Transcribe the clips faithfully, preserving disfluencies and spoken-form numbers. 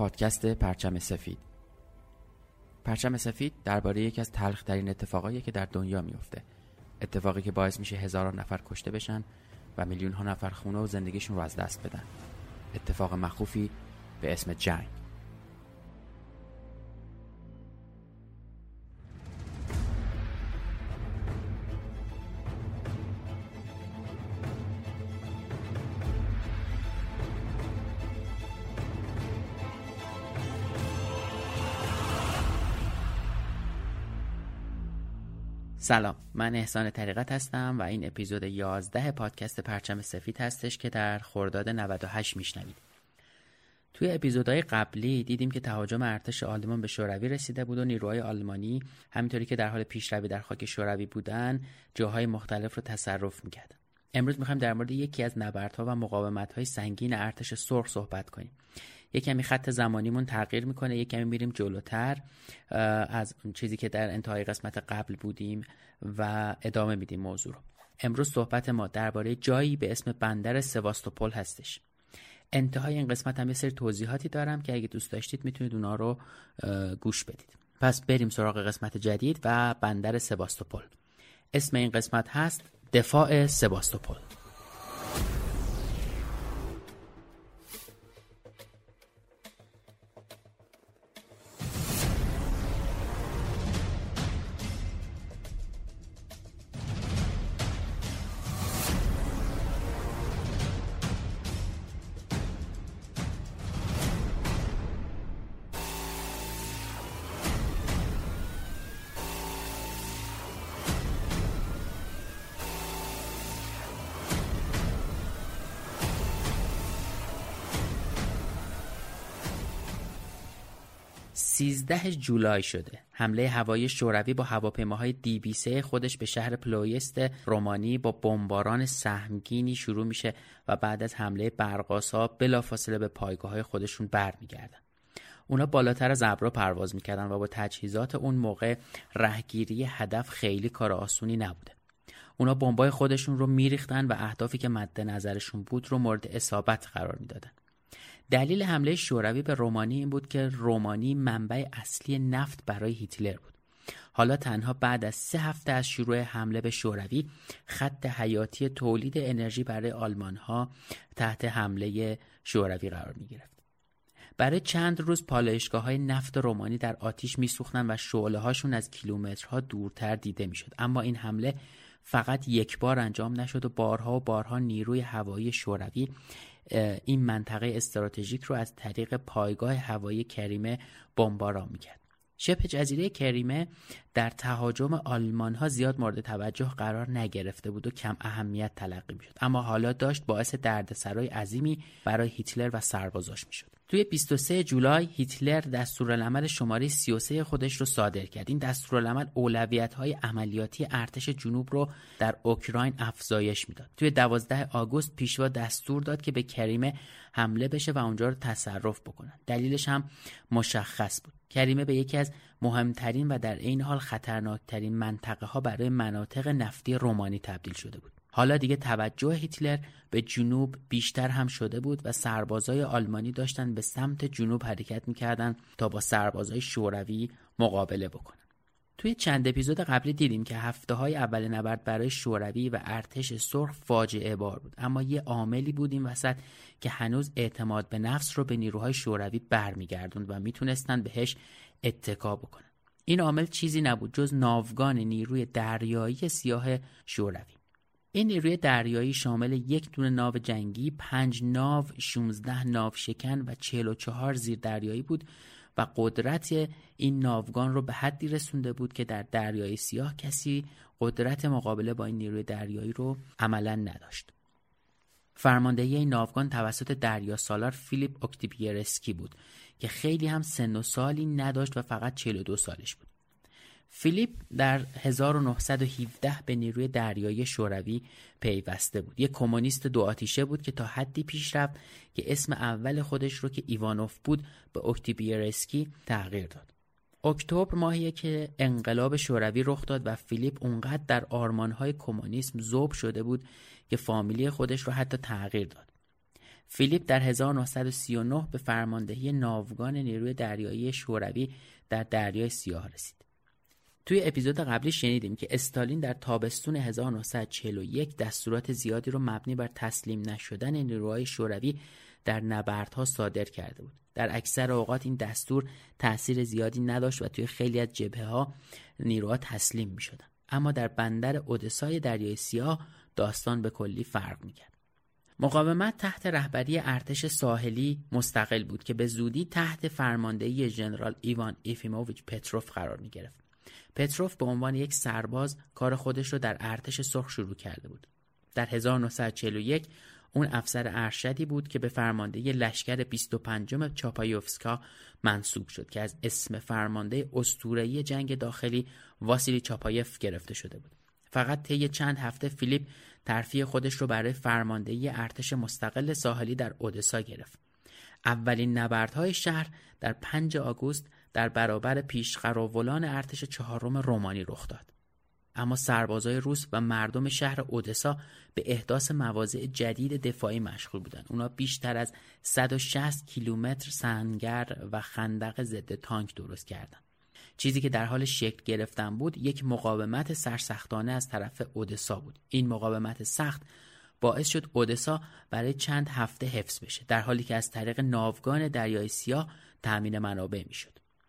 پادکست پرچم سفید. پرچم سفید درباره یکی از تلخ‌ترین اتفاقایی که در دنیا میفته. اتفاقی که باعث میشه هزاران نفر کشته بشن و میلیون ها نفر خونه و زندگیشون رو از دست بدن. اتفاق مخوفی به اسم جنگ. سلام، من احسان طریقت هستم و این اپیزود یازده پادکست پرچم سفید هستش که در خرداد نود و هشت میشنوید. توی اپیزودهای قبلی دیدیم که تهاجم ارتش آلمان به شوروی رسیده بود و نیروهای آلمانی همینطوری که در حال پیشروی در خاک شوروی بودن جاهای مختلف رو تصرف میکردن. امروز میخوایم در مورد یکی از نبردها و مقاومت‌های سنگین ارتش سرخ صحبت کنیم. یک کمی خط زمانیمون تغییر میکنه، یک کمی میریم جلوتر از اون چیزی که در انتهای قسمت قبل بودیم و ادامه میدیم موضوع رو. امروز صحبت ما درباره جایی به اسم بندر سواستوپول هستش. انتهای این قسمت هم یه سری توضیحاتی دارم که اگه دوست داشتید میتونید اونا رو گوش بدید. پس بریم سراغ قسمت جدید و بندر سواستوپول. اسم این قسمت هست دفاع سواستوپول. سیزده جولای شده. حمله هوایی شوروی با هواپیماهای دی بی سه خودش به شهر پلویست رومانی با بمباران سهمگینی شروع میشه و بعد از حمله برق‌آسا بلافاصله به پایگاه‌های خودشون برمیگردن. اونا بالاتر از ابرها پرواز میکردن و با تجهیزات اون موقع رهگیری هدف خیلی کار آسونی نبوده. اونا بمبای خودشون رو میریختن و اهدافی که مد نظرشون بود رو مورد اصابت قرار میدادن. دلیل حمله شوروی به رومانی این بود که رومانی منبع اصلی نفت برای هیتلر بود. حالا تنها بعد از سه هفته از شروع حمله به شوروی خط حیاتی تولید انرژی برای آلمان‌ها تحت حمله شوروی قرار می‌گرفت. برای چند روز پالایشگاه‌های نفت رومانی در آتش می‌سوختند و شعله‌هاشون از کیلومترها دورتر دیده می‌شد. اما این حمله فقط یک بار انجام نشد و بارها و بارها نیروی هوایی شوروی این منطقه استراتژیک رو از طریق پایگاه هوایی کریمه بمباران میکرد. شبه جزیره کریمه در تهاجم آلمان ها زیاد مورد توجه قرار نگرفته بود و کم اهمیت تلقی میشد، اما حالا داشت باعث دردسرای عظیمی برای هیتلر و سربازاش میشد. توی بیست و سوم جولای هیتلر دستورالعمل شماره سی و سه خودش رو صادر کرد. این دستورالعمل اولویت‌های عملیاتی ارتش جنوب رو در اوکراین افزایش میداد. توی دوازدهم آگوست پیشوا دستور داد که به کریمه حمله بشه و اونجا رو تصرف بکنن. دلیلش هم مشخص بود. کریمه به یکی از مهمترین و در این حال خطرناکترین منطقه ها برای مناطق نفتی رومانی تبدیل شده بود. حالا دیگه توجه هیتلر به جنوب بیشتر هم شده بود و سربازای آلمانی داشتن به سمت جنوب حرکت میکردن تا با سربازای شوروی مقابله بکنن. توی چند اپیزود قبلی دیدیم که هفته های اول نبرد برای شوروی و ارتش سرخ فاجعه بار بود، اما یه عاملی بود این وسط که هنوز اعتماد به نفس رو به نیروهای شوروی برمیگردوند و میتونستن بهش اتکا بکنن. این عامل چیزی نبود جز ناوگان نیروی دریایی سیاه شوروی. این نیروی دریایی شامل یک دونه ناو جنگی، پنج ناو، شانزده ناو شکن و چهل و چهار زیر دریایی بود و قدرت این ناوگان رو به حدی رسونده بود که در دریای سیاه کسی قدرت مقابله با این نیروی دریایی رو عملاً نداشت. فرماندهی این ناوگان توسط دریا سالار فیلیپ اوکتیبیرسکی بود که خیلی هم سن و سالی نداشت و فقط چهل و دو سالش بود. فیلیپ در هزار و نهصد و هفده به نیروی دریایی شوروی پیوسته بود. یک کمونیست دو آتیشه بود که تا حدی پیش رفت که اسم اول خودش رو که ایوانوف بود به اوکتیبیرسکی تغییر داد. اکتبر ماهیه که انقلاب شوروی رخ داد و فیلیپ اونقدر در آرمانهای کمونیسم ذوب شده بود که فامیلی خودش رو حتی تغییر داد. فیلیپ در هزار و نهصد و سی و نه به فرماندهی ناوگان نیروی دریایی شوروی در دریای سیاه رسید. توی اپیزود قبلی شنیدیم که استالین در تابستون هزار و نهصد و چهل و یک دستورات زیادی رو مبنی بر تسلیم نشدن نیروهای شوروی در نبردها صادر کرده بود. در اکثر اوقات این دستور تأثیر زیادی نداشت و توی خیلی از جبهه‌ها نیروها تسلیم می‌شدن. اما در بندر اودسای دریای سیاه داستان به کلی فرق می‌کرد. مقاومت تحت رهبری ارتش ساحلی مستقل بود که به زودی تحت فرماندهی ژنرال ایوان ایفیموویچ پتروف قرار می‌گرفت. پتروف به عنوان یک سرباز کار خودش رو در ارتش سرخ شروع کرده بود. در هزار و نهصد و چهل و یک اون افسر ارشدی بود که به فرماندهی لشکر بیست و پنجم چاپایوفسکا منصوب شد که از اسم فرمانده اسطوره‌ای جنگ داخلی واسیلی چاپایف گرفته شده بود. فقط طی چند هفته فیلیپ ترفیع خودش رو برای فرماندهی ارتش مستقل ساحلی در اودسا گرفت. اولین نبردهای شهر در پنجم آگوست در برابر پیشقراولان ارتش چهارم رومانی رخ داد. اما سربازای روس و مردم شهر اودسا به احداث مواضع جدید دفاعی مشغول بودند. اونا بیشتر از صد و شصت کیلومتر سنگر و خندق ضد تانک درست کردند. چیزی که در حال شکل گرفتن بود یک مقاومت سرسختانه از طرف اودسا بود. این مقاومت سخت باعث شد اودسا برای چند هفته حفظ بشه، در حالی که از طریق ناوگان دریای سیاه تامین منابع میشد.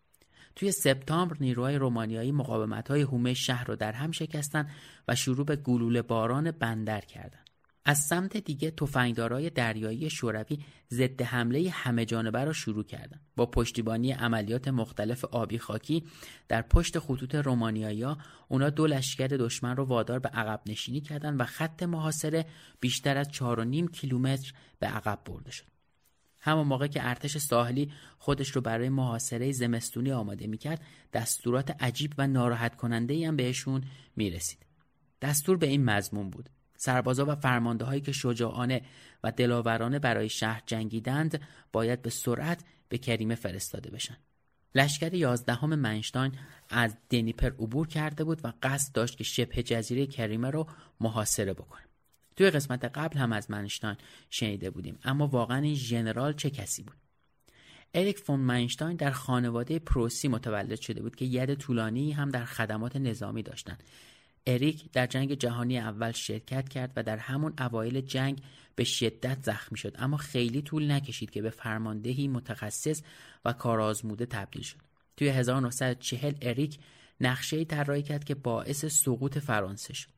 توی سپتامبر نیروهای رومانیایی مقاومت‌های حومه شهر رو در هم شکستن و شروع به گلوله باران بندر کردند. از سمت دیگه تفنگدارای دریایی شوروی ضد حمله همه جانبه را شروع کردند. با پشتیبانی عملیات مختلف آبی خاکی در پشت خطوط رومانیایی‌ها، اونا دو لشکر دشمن رو وادار به عقب نشینی کردند و خط محاصره بیشتر از چهار و نیم کیلومتر به عقب برده شد. همون موقع که ارتش ساحلی خودش رو برای محاصره زمستونی آماده میکرد، دستورات عجیب و ناراحت کننده‌ای هم بهشون میرسید. دستور به این مضمون بود: سربازا و فرمانده هایی که شجاعانه و دلاورانه برای شهر جنگیدند باید به سرعت به کریمه فرستاده بشن. لشکر یازدهم منشتاین از دنیپر عبور کرده بود و قصد داشت که شبه جزیره کریمه رو محاصره بکنه. توی قسمت قبل هم از منشتاین شنیده بودیم، اما واقعا این ژنرال چه کسی بود؟ اریک فون منشتاین در خانواده پروسی متولد شده بود که ید طولانی هم در خدمات نظامی داشتند. اریک در جنگ جهانی اول شرکت کرد و در همون اوایل جنگ به شدت زخمی شد، اما خیلی طول نکشید که به فرماندهی متخصص و کارآزموده تبدیل شد. توی هزار و نهصد و چهل اریک نقشه‌ای طراحی کرد که باعث سقوط فرانسه شد.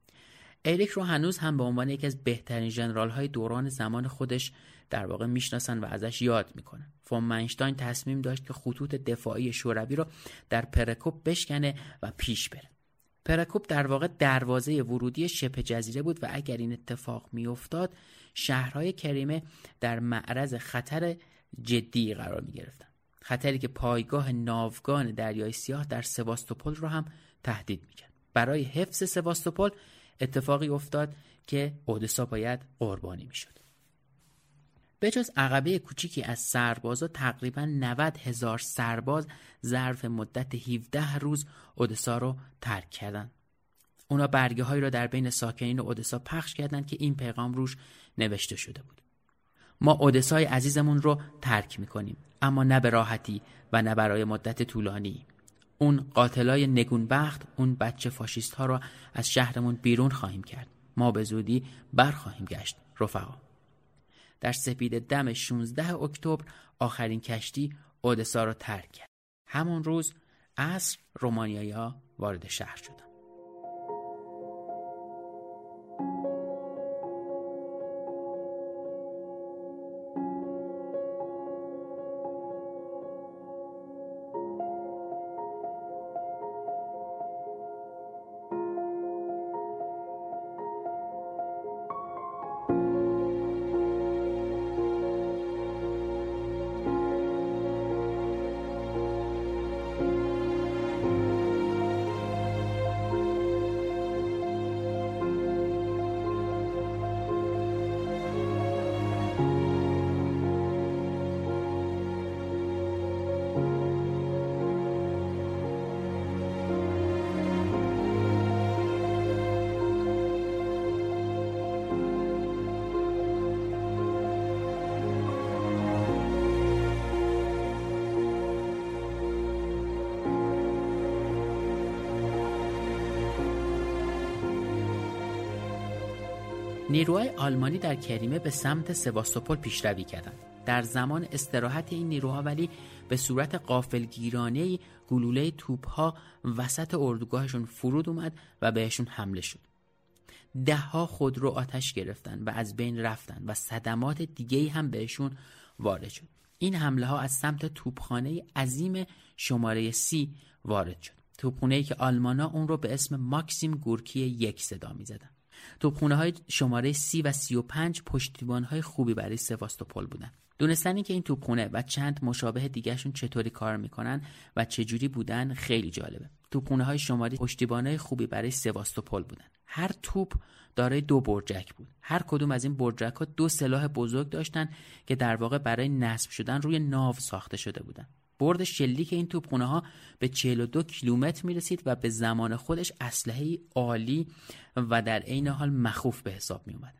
اریک رو هنوز هم به عنوان یکی از بهترین ژنرال‌های دوران زمان خودش در واقع میشناسن و ازش یاد میکنن. فون منشتاین تصمیم داشت که خطوط دفاعی شوروی رو در پرکوپ بشکنه و پیش بره. پرکوپ در واقع دروازه ورودی شبه جزیره بود و اگر این اتفاق میافتاد شهرهای کریمه در معرض خطر جدی قرار میگرفتن. خطری که پایگاه ناوگان دریای سیاه در سواستوپول رو هم تهدید میکرد. برای حفظ سواستوپول اتفاقی افتاد که اودسا باید قربانی میشد. به جز عقبه کوچیکی از سربازا، تقریباً نود هزار سرباز ظرف مدت هفده روز اودسا رو ترک کردند. اونا برگه هایی را در بین ساکنین اودسا پخش کردند که این پیغام روش نوشته شده بود: ما اودسای عزیزمون رو ترک میکنیم، اما نه به راحتی و نه برای مدت طولانی. اون قاتلای نگونبخت، اون بچه فاشیست ها رو از شهرمون بیرون خواهیم کرد. ما به زودی برخواهیم گشت رفقا. در سپید دم شانزدهم اکتبر آخرین کشتی اودسا را ترک کرد. همون روز عصر رومانیایی‌ها وارد شهر شدند. نیروهای آلمانی در کریمه به سمت سواستوپول پیشروی کردند. در زمان استراحت این نیروها ولی به صورت غافلگیرانه‌ای گلوله توپ‌ها وسط اردوگاهشون فرود اومد و بهشون حمله شد. ده ها خودرو آتش گرفتن و از بین رفتن و صدمات دیگه‌ای هم بهشون وارد شد. این حمله ها از سمت توپخانه عظیم شماره سی وارد شد. توپخانه‌ای که آلمان‌ها اون رو به اسم ماکسیم گورکی یک صدا می‌زدن. توپخانه های شماره سی و سی و پنج پشتیبان های خوبی برای سواستوپول بودن. دونستن که این توپخانه و چند مشابه دیگهشون چطوری کار میکنن و چجوری بودن خیلی جالبه. توپخانه های شماره پشتیبان های خوبی برای سواستوپول بودن. هر توپ دارای دو برجک بود. هر کدوم از این برجک ها دو سلاح بزرگ داشتن که در واقع برای نصب شدن روی ناو ساخته شده بودن. برد شلیک این توپخانه ها به چهل و دو کیلومتر میرسید و به زمان خودش اسلحه عالی و در عین حال مخوف به حساب می اومد.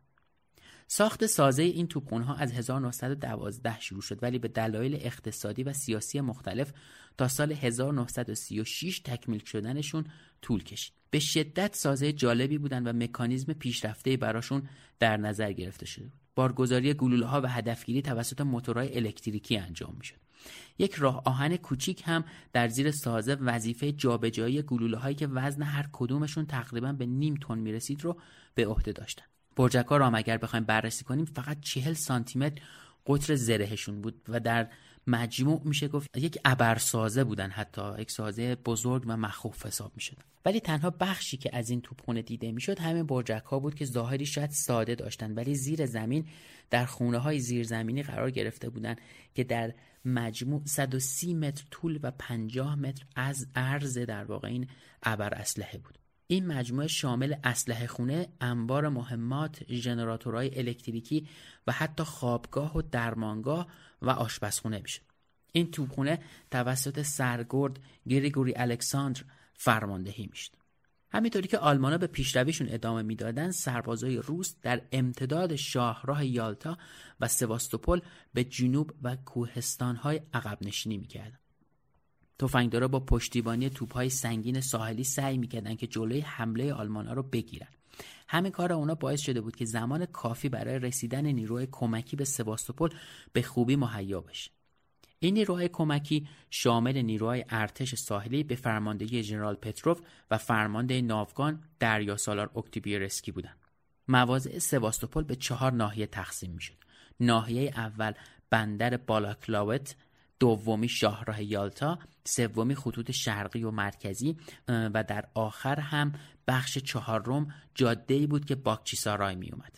ساخت سازه این توپخانه ها از هزار و نهصد و دوازده شروع شد ولی به دلایل اقتصادی و سیاسی مختلف تا سال هزار و نهصد و سی و شش تکمیل شدنشون طول کشید. به شدت سازه جالبی بودن و مکانیزم پیشرفته‌ای براشون در نظر گرفته شده بود. بارگذاری گلوله ها و هدفگیری توسط موتورهای الکتریکی انجام میشد. یک راه آهن کوچیک هم در زیر سازه وظیفه جابجایی گلوله هایی که وزن هر کدومشون تقریبا به نیم تن میرسید رو به عهده داشتن. برجک‌ها را هم اگر بخوایم بررسی کنیم فقط چهل سانتی متر قطر زرهشون بود و در مجموع میشه گفت یک ابرسازه بودن، حتی یک سازه بزرگ و مخوف حساب میشد. ولی تنها بخشی که از این توپخانه دیده میشد همین برجک‌ها بود که ظاهری شاید ساده داشتن ولی زیر زمین در خونه‌های زیرزمینی قرار گرفته بودند که در مجموع صد و سی متر طول و پنجاه متر از عرض در واقع این ابر اسلحه بود. این مجموعه شامل اسلحه خونه، انبار مهمات، ژنراتورهای الکتریکی و حتی خوابگاه و درمانگاه و آشپزخونه میشه. این توپخانه توسط سرگرد گریگوری الکساندر فرماندهی میشد. همینطوری که آلمان‌ها به پیشرویشون ادامه میدادن، سربازای روس در امتداد شاهراه یالتا و سواستوپول به جنوب و کوهستان‌های عقب نشینی میکردن. تفنگدارا با پشتیبانی توپ‌های سنگین ساحلی سعی می‌کردند که جلوی حمله آلمان‌ها رو بگیرن. همین کار اونا باعث شده بود که زمان کافی برای رسیدن نیروهای کمکی به سواستوپول به خوبی مهیا بشه. این نیروهای کمکی شامل نیروهای ارتش ساحلی به فرماندهی ژنرال پتروف و فرمانده ناوگان دریاسالار اکتیبیرسکی بودند. مواضع سواستوپول به چهار ناحیه تقسیم می‌شد. ناحیه اول بندر بالاکلاوت، دومی شاهراه یالتا، سومی خطوط شرقی و مرکزی و در آخر هم بخش چهارم جاده‌ای بود که باکچیسارای می اومد.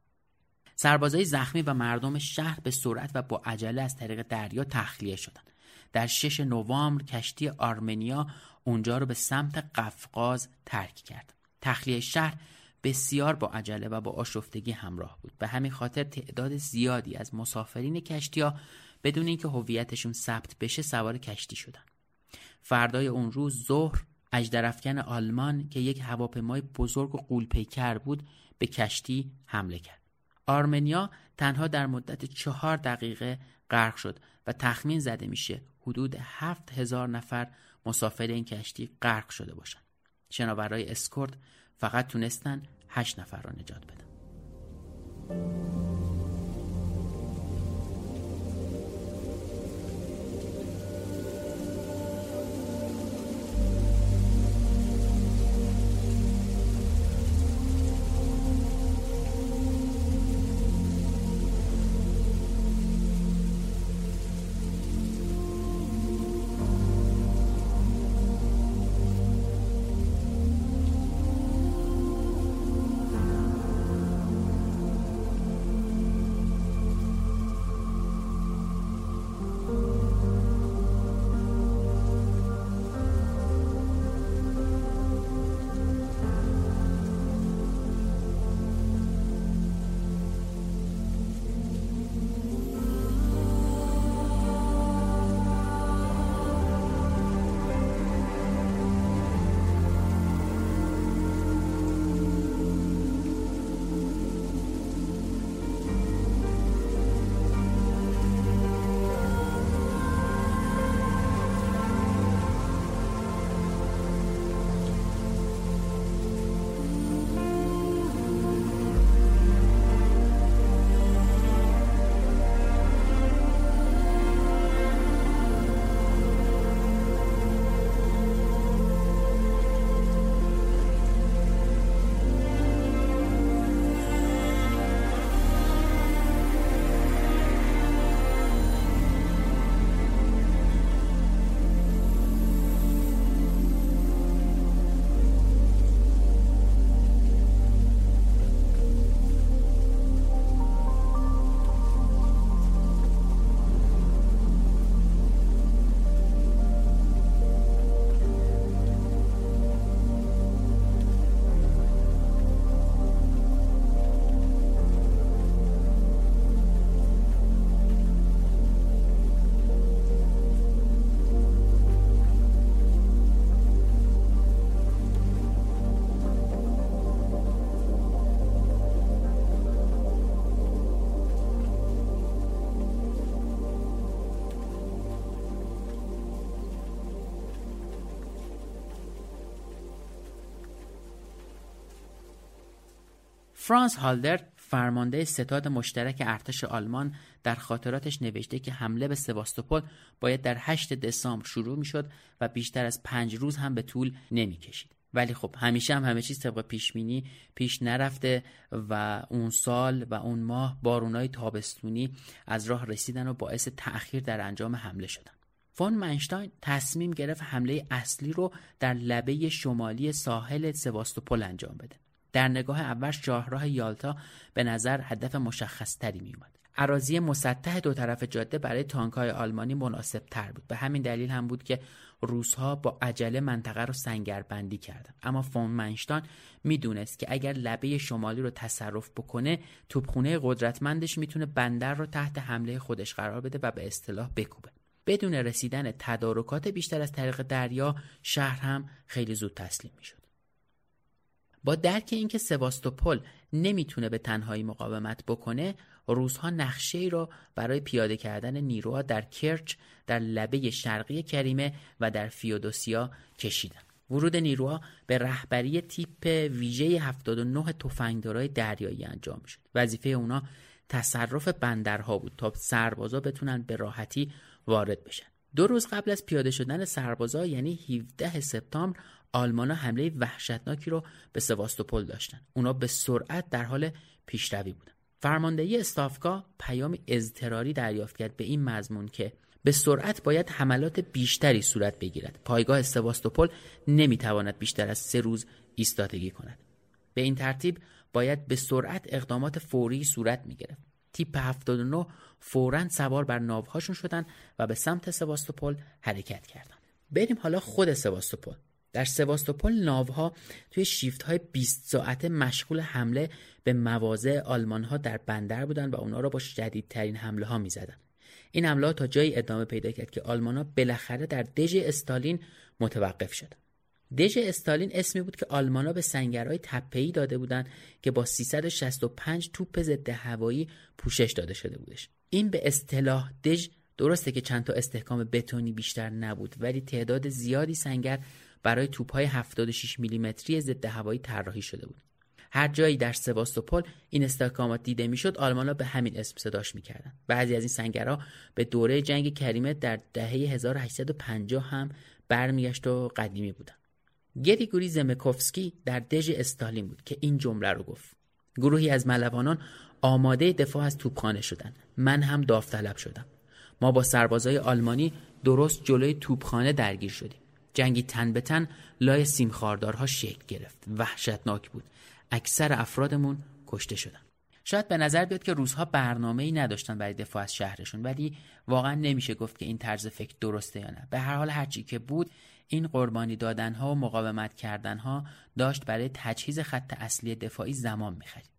سربازای زخمی و مردم شهر به سرعت و با عجله از طریق دریا تخلیه شدند. در شش نوامبر کشتی آرمنیا اونجا رو به سمت قفقاز ترک کرد. تخلیه شهر بسیار با عجله و با آشفتگی همراه بود. به همین خاطر تعداد زیادی از مسافرین کشتی‌ها بدون اینکه هویتشون ثبت بشه سوار کشتی شدن. فردای اون روز ظهر اژدرافکن آلمان که یک هواپیمای بزرگ و غول‌پیکر بود به کشتی حمله کرد. آرمنیا تنها در مدت چهار دقیقه غرق شد و تخمین زده میشه حدود هفت هزار نفر مسافر این کشتی غرق شده باشن. شناورای اسکورت فقط تونستن هشت نفر را نجات بدن. فرانس هالدر فرمانده ستاد مشترک ارتش آلمان در خاطراتش نوشته که حمله به سواستوپول باید در هشتم دسامبر شروع میشد و بیشتر از پنج روز هم به طول نمیکشید. ولی خب همیشه هم همه چیز طبق پیش بینی پیش نرفته و اون سال و اون ماه بارونای تابستونی از راه رسیدن و باعث تأخیر در انجام حمله شدن. فون منشتاین تصمیم گرفت حمله اصلی رو در لبه شمالی ساحل سواستوپول انجام بده. در نگاه اول شاهراه یالتا به نظر هدف مشخص تری می اومد. اراضی مسطح دو طرف جاده برای تانک‌های آلمانی مناسب تر بود. به همین دلیل هم بود که روس‌ها با عجله منطقه رو سنگربندی کردند. اما فون منشتاین میدونست که اگر لبه شمالی رو تصرف بکنه، توپخونه قدرتمندش میتونه بندر رو تحت حمله خودش قرار بده و به اصطلاح بکوبه. بدون رسیدن تدارکات بیشتر از طریق دریا، شهر هم خیلی زود تسلیم میشد. با درک اینکه سواستوپول نمیتونه به تنهایی مقاومت بکنه، روس‌ها نقشه‌ای رو برای پیاده کردن نیروها در کرچ، در لبه شرقی کریمه و در فیودوسیا کشیدن. ورود نیروها به رهبری تیپ ویژه هفتاد و نه تفنگدارای دریایی انجام شد. وظیفه اونا تصرف بندرها بود تا سربازا بتونن به راحتی وارد بشن. دو روز قبل از پیاده شدن سربازا یعنی هفدهم سپتامبر، آلمان‌ها حمله وحشتناکی رو به سواستوپول داشتن. اونا به سرعت در حال پیشروی بودن. فرماندهی استافگاه پیام اضطراری دریافت کرد به این مضمون که به سرعت باید حملات بیشتری صورت بگیرد. پایگاه سواستوپول نمیتواند بیشتر از سه روز ایستادگی کند. به این ترتیب باید به سرعت اقدامات فوری صورت میگرفت. تیپ هفتاد و نه فوراً سوار بر ناوهاشون شدن و به سمت سواستوپول حرکت کردند. بریم حالا خود سواستوپول. در سواستوپول ناوها توی شیفت‌های بیست ساعته مشغول حمله به مواضع آلمان‌ها در بندر بودن و اونا را با شدیدترین حمله‌ها می‌زدن. این حمله‌ها تا جایی ادامه پیدا کرد که آلمان‌ها بالاخره در دژ استالین متوقف شدند. دژ استالین اسمی بود که آلمان‌ها به سنگرهای تپه‌ای داده بودند که با سیصد و شصت و پنج توپ ضد هوایی پوشش داده شده بودش. این به اصطلاح دژ درسته که چند تا استحکام بتونی بیشتر نبود، ولی تعداد زیادی سنگر برای توپ‌های هفتاد و شش میلیمتری ضد هوایی طراحی شده بود. هر جایی در سواستوپول این استحکامات دیده میشد، آلمان‌ها به همین اسم صداش می‌کردند. بعضی از این سنگرها به دوره جنگ کریمه در دهه هزار و هشتصد و پنجاه هم برمیگشت و قدیمی بودند. گریگوری زمکوفسکی در دژ استالین بود که این جمله رو گفت: گروهی از ملوانان آماده دفاع از توپخانه شدند. من هم داوطلب شدم. ما با سربازای آلمانی درست جلوی توپخانه درگیر شدیم. جنگی تن به تن لای سیمخاردارها شکل گرفت. وحشتناک بود. اکثر افرادمون کشته شدن. شاید به نظر بیاد که روس‌ها برنامه‌ای نداشتن برای دفاع از شهرشون، ولی واقعا نمیشه گفت که این طرز فکر درسته یا نه. به هر حال هرچی که بود، این قربانی دادنها و مقاومت کردنها داشت برای تجهیز خط اصلی دفاعی زمان می‌خرید.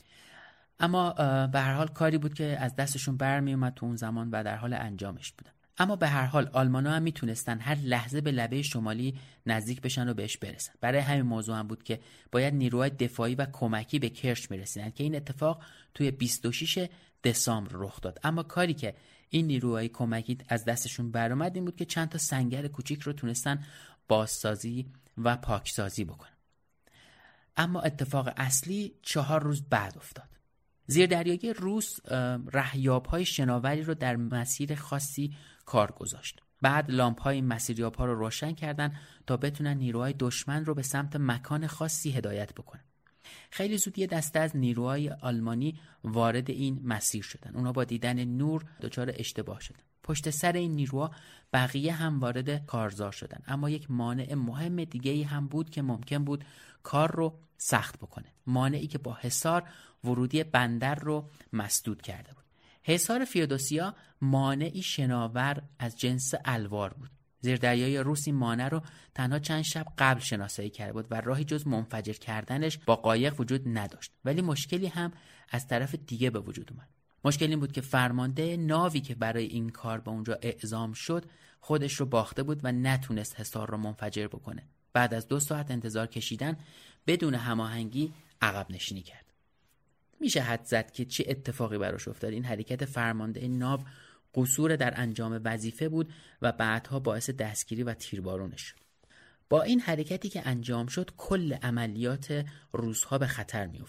اما به هر حال کاری بود که از دستشون برمی اومد تو اون زمان و در حال انجامش بودن. اما به هر حال آلمان‌ها هم میتونستن هر لحظه به لبه شمالی نزدیک بشن و بهش برسن. برای همین موضوع هم بود که باید نیروهای دفاعی و کمکی به کرچ میرسیدن که این اتفاق توی بیست و ششم دسامبر رخ داد. اما کاری که این نیروهای کمکی از دستشون برآمد این بود که چند تا سنگر کوچیک رو تونستن بازسازی و پاکسازی بکنن. اما اتفاق اصلی چهار روز بعد افتاد. زیردریایی روس رهیاب‌های شناوری رو در مسیر خاصی کار گذاشت. بعد لامپ‌های مسیریاب‌ها رو روشن کردن تا بتونن نیروهای دشمن رو به سمت مکان خاصی هدایت بکنن. خیلی زود یه دسته از نیروهای آلمانی وارد این مسیر شدن. اونا با دیدن نور دچار اشتباه شدن. پشت سر این نیروها بقیه هم وارد کارزار شدن. اما یک مانع مهم دیگه‌ای هم بود که ممکن بود کار رو سخت بکنه. مانعی که با حصار ورودی بندر رو مسدود کرده بود. حصار فیودوسیا مانعی شناور از جنس الوار بود. زیردریایی روس این مانع رو تنها چند شب قبل شناسایی کرده بود و راهی جز منفجر کردنش با قایق وجود نداشت. ولی مشکلی هم از طرف دیگه به وجود اومد. مشکل این بود که فرمانده ناوی که برای این کار به اونجا اعزام شد خودش رو باخته بود و نتونست حصار رو منفجر بکنه. بعد از دو ساعت انتظار کشیدن بدون هماهنگی عقب نشینی کرد. میشه حد زد که چه اتفاقی براش افتاد. این حرکت فرمانده ناو قصور در انجام وظیفه بود و بعدها باعث دستگیری و تیربارونش شد. با این حرکتی که انجام شد کل عملیات روس‌ها به خطر می افتاد.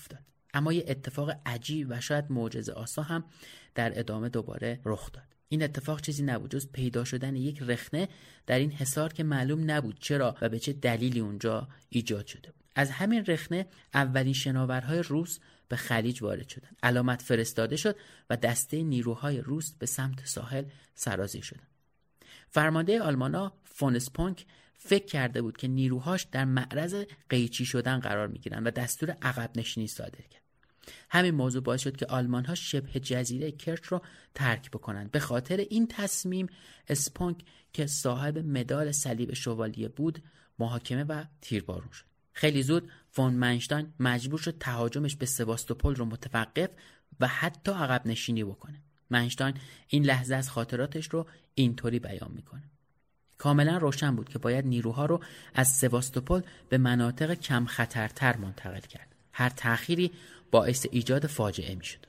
اما یه اتفاق عجیب و شاید معجزه آسا هم در ادامه دوباره رخ داد. این اتفاق چیزی نبود جز پیدا شدن یک رخنه در این حصار که معلوم نبود چرا و به چه دلیلی اونجا ایجاد شده بود. از همین رخنه اولین شناورهای روس به خلیج وارد شدند. علامت فرستاده شد و دسته نیروهای روس به سمت ساحل سرازیر شدند. فرمانده آلمانا فون اسپانک فکر کرده بود که نیروهاش در معرض قیچی شدن قرار میگیرن و دستور عقب نشینی صادر کرد. همین موضوع باعث شد که آلمان‌ها شبه جزیره کرچ رو ترک بکنند. به خاطر این تصمیم اسپانک که صاحب مدال صلیب شوالیه بود محاکمه و تیربارون شد. خیلی زود فون منشتاین مجبور شد تهاجمش به سواستوپول رو متوقف و حتی عقب نشینی بکنه. منشتاین این لحظه از خاطراتش رو اینطوری بیان میکنه: کاملا روشن بود که باید نیروها رو از سواستوپول به مناطق کم خطرتر منتقل کرد. هر تأخیری باعث ایجاد فاجعه میشد.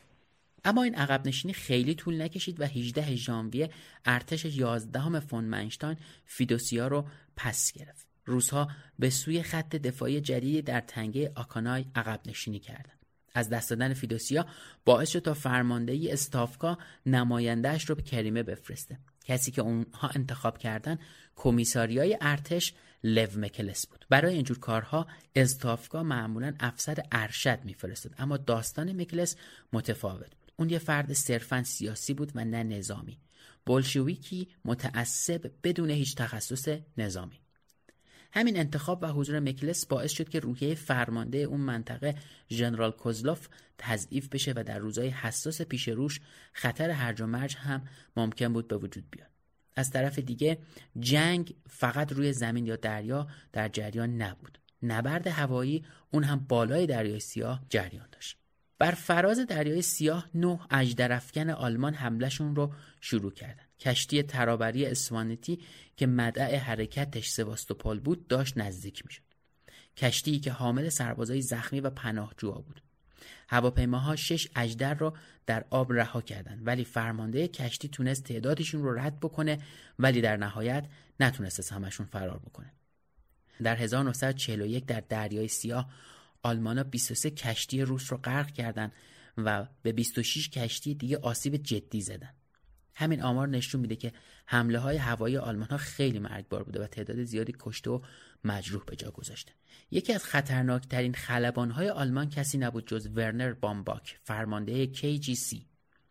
اما این عقب نشینی خیلی طول نکشید و هجدهم ژانویه ارتش یازدهم فون منشتاین فیدوسیا رو پس گرفت. روس‌ها به سوی خط دفاعی جدیدی در تنگه آکانای عقب نشینی کردند. از دست دادن فیدوسیا باعث شد تا فرماندهی استافکا نماینده‌اش رو به کریمه بفرسته. کسی که اونها انتخاب کردن کمیساریای ارتش لو مکلس بود. برای اینجور کارها استافکا معمولاً افسر ارشد میفرستاد، اما داستان مکلس متفاوت بود. اون یه فرد صرفاً سیاسی بود و نه نظامی. بولشویکی متعصب بدون هیچ تخصص نظامی. همین انتخاب و حضور مکلس باعث شد که روحیه فرمانده اون منطقه ژنرال کوزلوف تضعیف بشه و در روزهای حساس پیش روش خطر هرج و مرج هم ممکن بود به وجود بیاد. از طرف دیگه جنگ فقط روی زمین یا دریا در جریان نبود. نبرد هوایی اون هم بالای دریای سیاه جریان داشت. بر فراز دریای سیاه نه اژدرافکن آلمان حملهشون رو شروع کردن. کشتی ترابری اسوانتی که مدع حرکتش سواستوپول بود داشت نزدیک میشد. کشتی که حامل سربازای زخمی و پناهجوها بود. هواپیماها شش اژدر رو در آب رها کردند، ولی فرمانده کشتی تونست تعدادشون رو رد بکنه، ولی در نهایت نتونست از همشون فرار بکنه. در هزار و نهصد و چهل و یک در دریای سیاه آلمانا بیست و سه کشتی روس رو غرق کردند و به بیست و شش کشتی دیگه آسیب جدی زدن. همین آمار نشون میده که حمله های هوایی آلمان ها خیلی مرگبار بوده و تعداد زیادی کشته و مجروح به جا گذاشته. یکی از خطرناکترین خلبان های آلمان کسی نبود جز ورنر بامباک، فرمانده کی جی سی.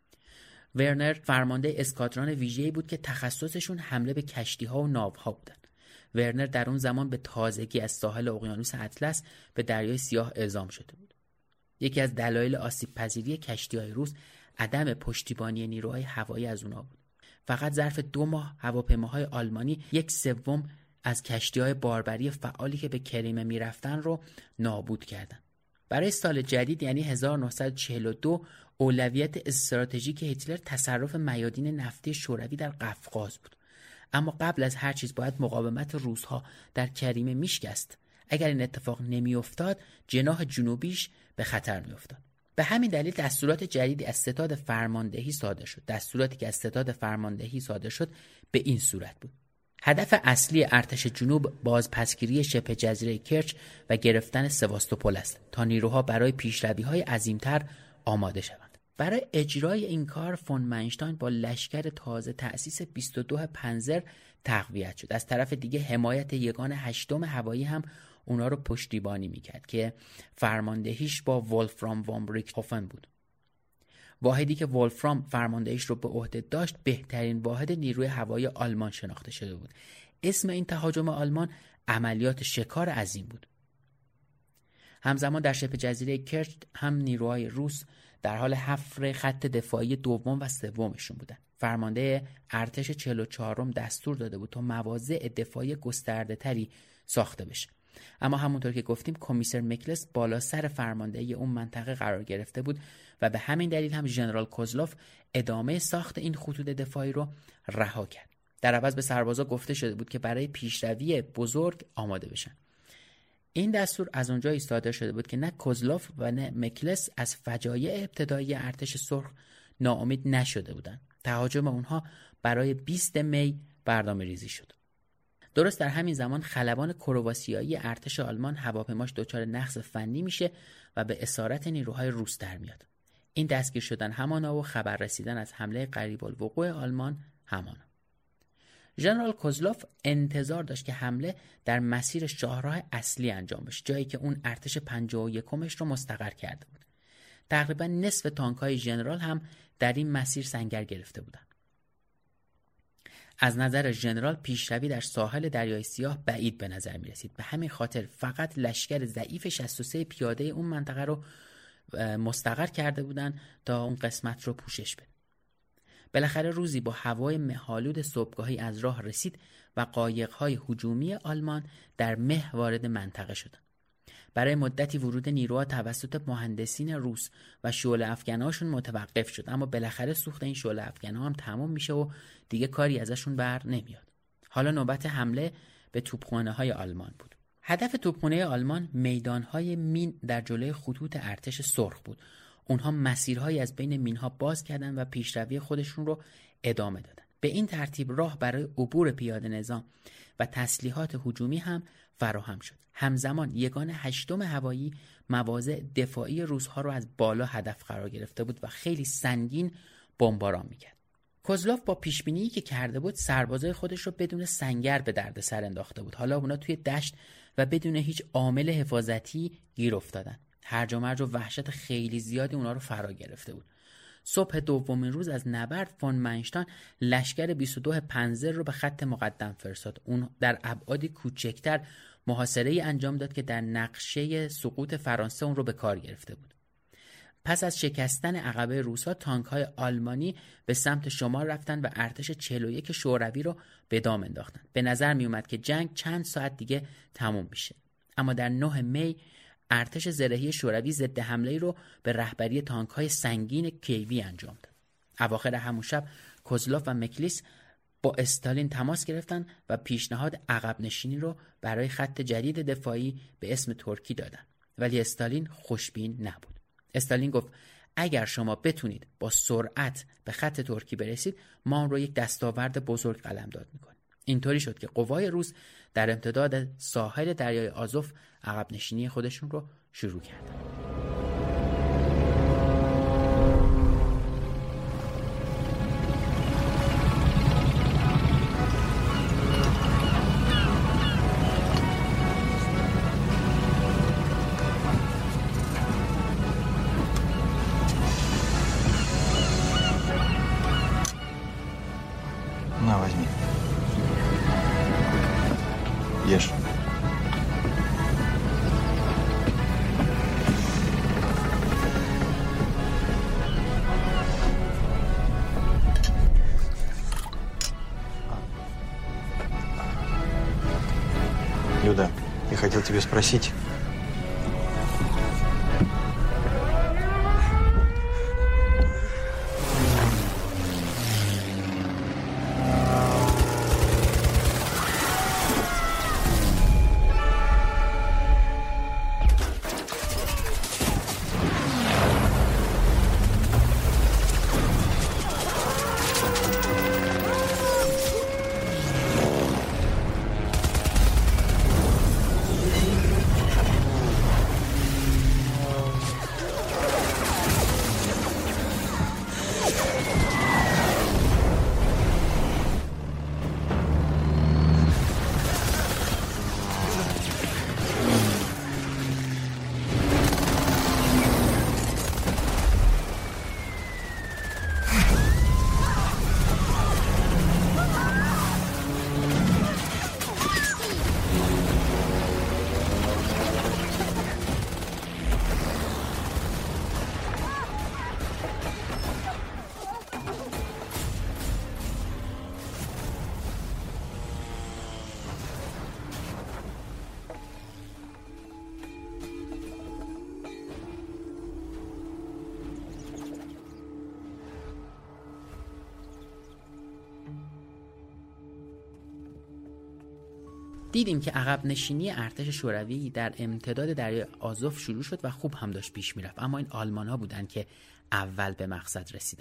ورنر فرمانده اسکادران ویژه‌ای بود که تخصصشون حمله به کشتی ها و ناو ها بودن. ورنر در اون زمان به تازگی از ساحل اقیانوس اطلس به دریای سیاه اعزام شده بود. یکی از دلایل آسیب پذیری کشتی‌های روس عدم پشتیبانی نیروهای هوایی از اونا بود. فقط ظرف دو ماه هواپیماهای آلمانی یک سوم از کشتی‌های باربری فعالی که به کریمه میرفتن رو نابود کردند. برای سال جدید یعنی هزار و نهصد و چهل و دو اولویت استراتژیک هیتلر تصرف میادین نفتی شوروی در قفقاز بود. اما قبل از هر چیز باید مقاومت روس‌ها در کریمه میشکست. اگر این اتفاق نمیافتاد جناح جنوبیش به خطر میافتاد. به همین دلیل دستورات جدیدی از ستاد فرماندهی صادر شد. دستوراتی که از ستاد فرماندهی صادر شد به این صورت بود: هدف اصلی ارتش جنوب بازپسگیری شبه جزیره کرچ و گرفتن سواستوپول است تا نیروها برای پیشروی‌های عظیمتر آماده شوند. برای اجرای این کار فون منشتاین با لشکر تازه تأسیس بیست و دو پنزر تقویت شد. از طرف دیگه حمایت یگان هشتم هوایی هم اونا رو پشتیبانی میکرد که فرماندهیش با ولفرام وان ریکتهوفن بود. واحدی که ولفرام فرماندهیش رو به عهده داشت بهترین واحد نیروی هوایی آلمان شناخته شده بود. اسم این تهاجم آلمان عملیات شکار عظیم بود. همزمان در شبه جزیره کرچ هم نیروهای روس در حال حفر خط دفاعی دوم و سومشون بودن. فرمانده ارتش چهل و چهارم دستور داده بود تا مواضع دفاعی گسترده تری ساخته بشه. اما همونطور که گفتیم کمیسر مکلس بالا سر فرماندهی اون منطقه قرار گرفته بود و به همین دلیل هم ژنرال کوزلوف ادامه ساخت این خطوط دفاعی رو رها کرد. در عوض به سربازا گفته شده بود که برای پیشروی بزرگ آماده بشن. این دستور از اونجایی صادر شده بود که نه کوزلوف و نه مکلس از فجایع ابتدایی ارتش سرخ ناامید نشده بودند. تهاجم اونها برای بیست می برنامه ریزی شد. درست در همین زمان خلبان کرواسیایی ارتش آلمان هواپیماش دچار نقص فنی میشه و به اسارت نیروهای روس در میاد. این دستگیر شدن همانا و خبر رسیدن از حمله قریب الوقوع آلمان همانا. ژنرال کوزلوف انتظار داشت که حمله در مسیر شاهراه اصلی انجام بشه، جایی که اون ارتش پنجاه و یکمش رو مستقر کرده بود. تقریبا نصف تانک‌های ژنرال هم در این مسیر سنگر گرفته بودن. از نظر ژنرال پیشروی در ساحل دریای سیاه بعید به نظر می رسید. به همین خاطر فقط لشکر ضعیف شصت و سه پیاده اون منطقه رو مستقر کرده بودن تا اون قسمت رو پوشش بده. بالاخره روزی با هوای مه‌آلود صبحگاهی از راه رسید و قایق‌های هجومی آلمان در مه وارد منطقه شدند. برای مدتی ورود نیروها توسط مهندسین روس و شعله افکن‌هاشون متوقف شد، اما بالاخره سوخت این شعله افکن‌ها هم تمام میشه و دیگه کاری ازشون بر نمیاد. حالا نوبت حمله به توپخانه‌های آلمان بود. هدف توپخانه آلمان میدان‌های مین در جلوی خطوط ارتش سرخ بود. اونها مسیرهایی از بین مین‌ها باز کردن و پیشروی خودشون رو ادامه دادن. به این ترتیب راه برای عبور پیاده نظام و تسلیحات هجومی هم فراهم شد. همزمان یگان هشتم هوایی مواضع دفاعی روس‌ها رو از بالا هدف قرار گرفته بود و خیلی سنگین بمباران می‌کرد. کوزلوف با پیشبینی که کرده بود سربازای خودش رو بدون سنگر به دردسر انداخته بود. حالا اونا توی دشت و بدون هیچ عامل حفاظتی گیر افتادن. هرج و مرج و وحشت خیلی زیادی اونا رو فرا گرفته بود. صبح دومین روز از نبرد فون منشتان لشکر بیست و دو پنزر رو به خط مقدم فرستاد. اون در ابعادی کوچکتر محاصره‌ای انجام داد که در نقشه سقوط فرانسه اون رو به کار گرفته بود. پس از شکستن عقبه روس‌ها تانک‌های آلمانی به سمت شمال رفتن و ارتش چهل و یک شوروی رو به دام انداختن. به نظر می اومد که جنگ چند ساعت دیگه تموم میشه. اما در نه می ارتش زرهی شوروی ضد حمله رو به رهبری تانک‌های سنگین کیوی انجام داد. اواخر همون شب کوزلوف و مکلیس با استالین تماس گرفتن و پیشنهاد عقب نشینی رو برای خط جدید دفاعی به اسم ترکی دادن. ولی استالین خوشبین نبود. استالین گفت اگر شما بتونید با سرعت به خط ترکی برسید، ما رو یک دستاورد بزرگ قلمداد میکنیم. اینطوری شد که قوای روس در امتداد ساحل دریای آزوف عقب نشینی خودشون رو شروع کردن. На, возьми. Ешь. Люда, я хотел тебя спросить. دیدیم که عقب نشینی ارتش شوروی در امتداد دریای آزوف شروع شد و خوب هم داشت پیش میرفت، اما این آلمان ها بودن که اول به مقصد رسیدن.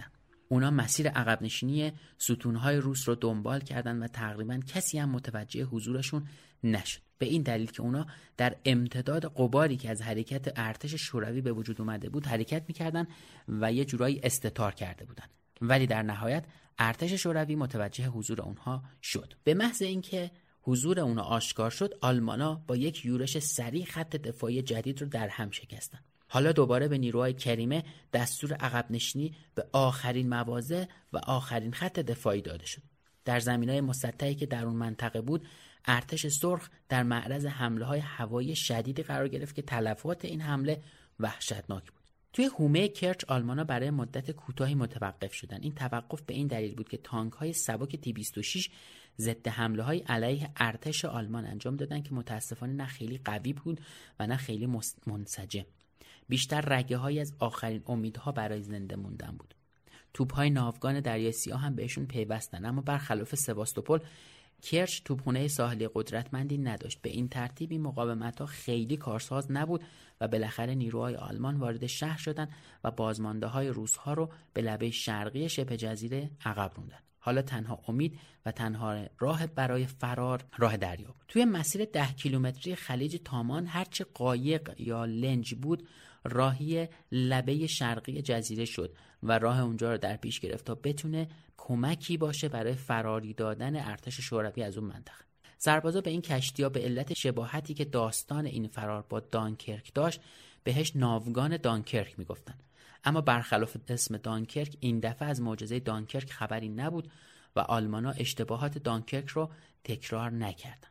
اونا مسیر عقب نشینی ستونهای روس رو دنبال کردن و تقریبا کسی هم متوجه حضورشون نشد. به این دلیل که اونا در امتداد غباری که از حرکت ارتش شوروی به وجود اومده بود حرکت میکردن و یه جورایی استتار کرده بودن. ولی در نهایت ارتش شوروی متوجه حضور اونها شد. به محض اینکه حضور اونها آشکار شد، آلمانا با یک یورش سریع خط دفاعی جدید رو در هم شکستن. حالا دوباره به نیروهای کریمه دستور عقب نشینی به آخرین مواضع و آخرین خط دفاعی داده شد. در زمینهای مسطحی که در اون منطقه بود، ارتش سرخ در معرض حمله‌های هوایی شدیدی قرار گرفت که تلفات این حمله وحشتناک بود. توی حومه کرچ آلمانا برای مدت کوتاهی متوقف شدند. این توقف به این دلیل بود که تانک‌های سبک تی بیست و شش ضد حمله‌های علیه ارتش آلمان انجام دادن که متاسفانه نه خیلی قوی بود و نه خیلی منسجم. بیشتر رگه‌هایی از آخرین امیدها برای زنده موندن بود. توپ‌های ناوگان دریای سیاه هم بهشون پیوستن، اما برخلاف سواستوپول کرچ توپخانه ساحلی قدرتمندی نداشت. به این ترتیب این مقاومت‌ها خیلی کارساز نبود و بالاخره نیروهای آلمان وارد شهر شدند و بازمانده‌های روس‌ها رو به لبه شرقی شبه جزیره عقب راندند. حالا تنها امید و تنها راه برای فرار راه دریا بود. توی مسیر ده کیلومتری خلیج تامان هرچه قایق یا لنج بود راهی لبه شرقی جزیره شد و راه اونجا رو در پیش گرفت تا بتونه کمکی باشه برای فراری دادن ارتش شوروی از اون منطقه. سربازا به این کشتی‌ها به علت شباهتی که داستان این فرار با دانکرک داشت بهش ناوگان دانکرک میگفتن. اما برخلاف اسم دانکرک این دفعه از معجزه دانکرک خبری نبود و آلمانا اشتباهات دانکرک رو تکرار نکردن.